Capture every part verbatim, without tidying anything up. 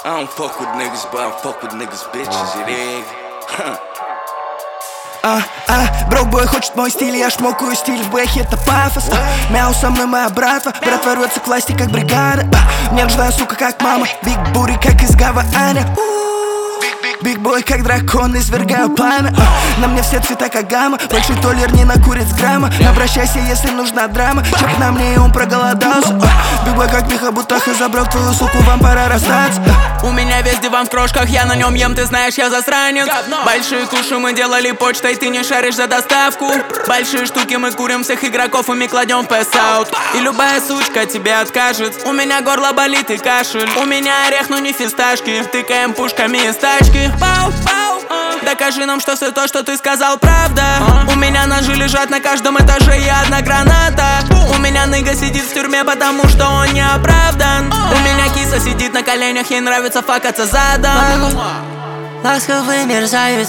I don't fuck with niggas, but I fuck with niggas bitches, it is. А, а, брок-бой хочет мой стиль, я шмокаю стиль в бэхе, это пафос. а, Мяу, со мной моя братва, братва рвется к власти, как бригада. а, Нежная сука, как мама, биг бури, как из Гаваня. Биг бой, как дракон, извергаю пламя. а, На мне все цвета, как гамма. Большой толлер не накурит с грамма. Обращайся, если нужна драма. Чек на мне, и он проголодался. а, Биг бой, как Миха Бутаха, забрал твою суку, вам пора расстаться. а, У меня весь диван в крошках, я на нем ем, ты знаешь, я засранец. Большие куши мы делали почтой, ты не шаришь за доставку. Большие штуки мы курим, всех игроков и мы кладем в пэс-аут. И любая сучка тебе откажет. У меня горло болит и кашель. У меня орех, но не фисташки. Тыкаем пушками из тачки. Пау, пау, а. Докажи нам, что все то, что ты сказал, правда. а. У меня ножи лежат на каждом этаже и одна граната. У меня ныга сидит в тюрьме, потому что он не оправдан. У меня киса сидит на коленях, ей нравится факаться задом. Ласковый мерзавец,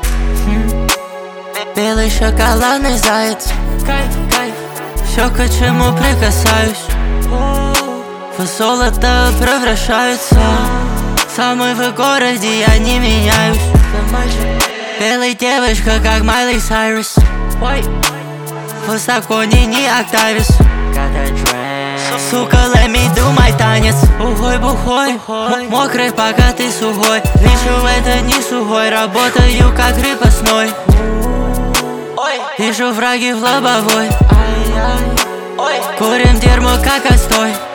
белый шоколадный заяц. Все, к чему прикасаюсь, в золото превращаются. Самый в городе, я не меняюсь. Белая девочка, как Майли Сайрус. Высоко не не Октавис. Сука, let me do my танец. Ухой, бухой, мокрый, пока ты сухой. Вижу, это не сухой, работаю как крепостной. Вижу враги в лобовой. Курим дерьмо, как отстой.